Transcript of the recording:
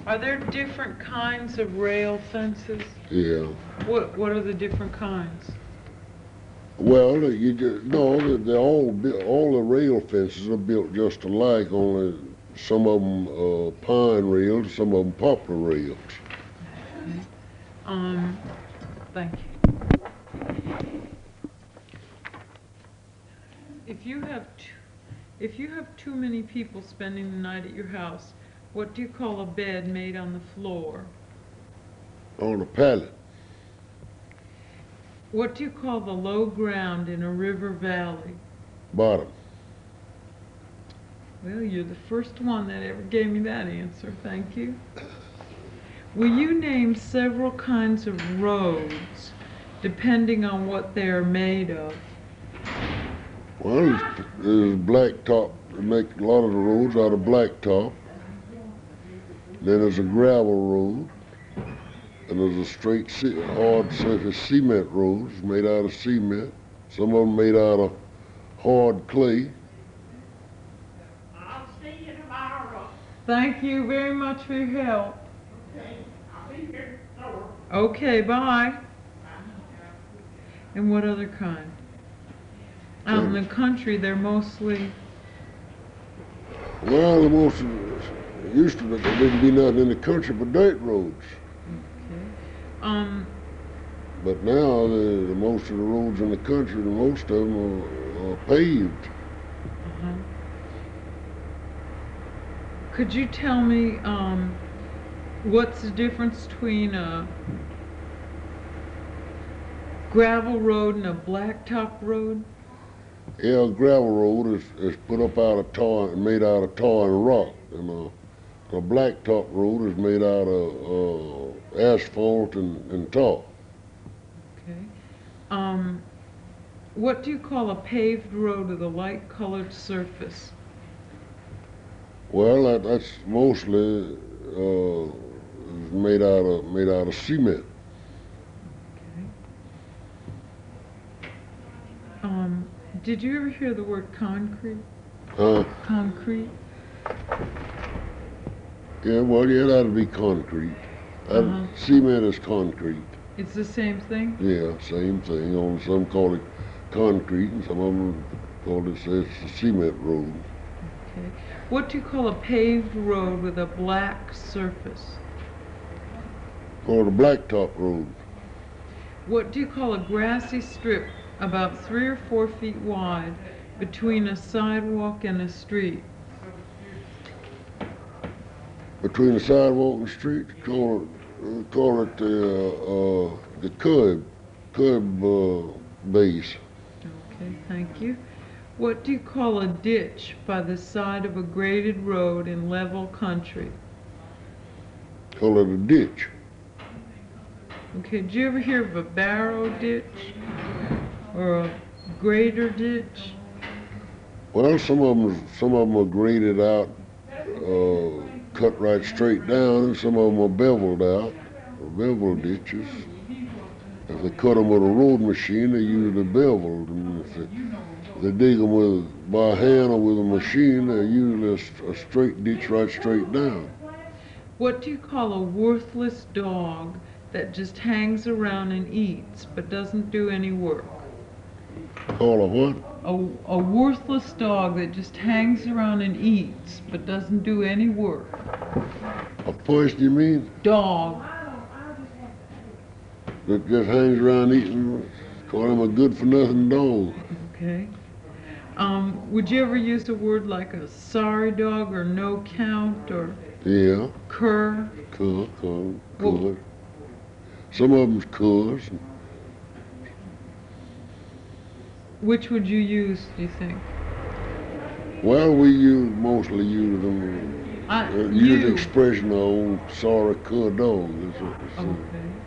Are there different kinds of rail fences? Yeah. What are the different kinds? Well, you just, no, they're all the rail fences are built just alike, only some of them pine rails, some of them poplar rails. Okay. Um, Thank you. If you have too many people spending the night at your house, what do you call a bed made on the floor? On a pallet, What do you call the low ground in a river valley? bottom. Well, you're the first one that ever gave me that answer. Thank you. Will you name several kinds of roads depending on what they are made of? Well, there's blacktop. They make a lot of the roads out of blacktop. Then there's a gravel road, and there's a straight, hard surface cement roads made out of cement. Some of them made out of hard clay. I'll see you tomorrow. Thank you very much for your help. Okay, I'll be here tomorrow. Okay, bye. And what other kind? Out in the country, they're mostly... Well, the most used to there didn't be nothing in the country but dirt roads. Okay. But now the most of the roads in the country, the most of them are paved. Uh-huh. Could you tell me what's the difference between a gravel road and a blacktop road? Yeah, a gravel road is put up out of tar, made out of tar and rock, and a blacktop road is made out of asphalt and tar. Okay. What do you call a paved road with a light-colored surface? Well, that's mostly made out of cement. Okay. Did you ever hear the word concrete? Concrete? Yeah, well, yeah, that'd be concrete. Cement is concrete. It's the same thing? Yeah, same thing. Only some call it concrete, and some of them call it it's a cement road. Okay. What do you call a paved road with a black surface? Called a blacktop road. What do you call a grassy strip about 3 or 4 feet wide between a sidewalk and a street? Between the sidewalk and the street, call it the curb base. Okay, thank you. What do you call a ditch by the side of a graded road in level country? Call it a ditch. Okay, did you ever hear of a barrow ditch or a grader ditch? Well, some of them are graded out, cut right straight down, and some of them are beveled out, beveled ditches. If they cut them with a road machine, they usually beveled, and if they dig them by hand or with a machine, they're usually a straight ditch right straight down. What do you call a worthless dog that just hangs around and eats but doesn't do any work? Call a what? A worthless dog that just hangs around and eats but doesn't do any work. A person, you mean? Dog. That just hangs around eating. Call him a good-for-nothing dog. Okay. Would you ever use a word like a sorry dog or no count or Yeah. cur? Cur. Some of them's curs. Which would you use, do you think? Well, we mostly use them. Use the expression of old sorry cur dog. Okay.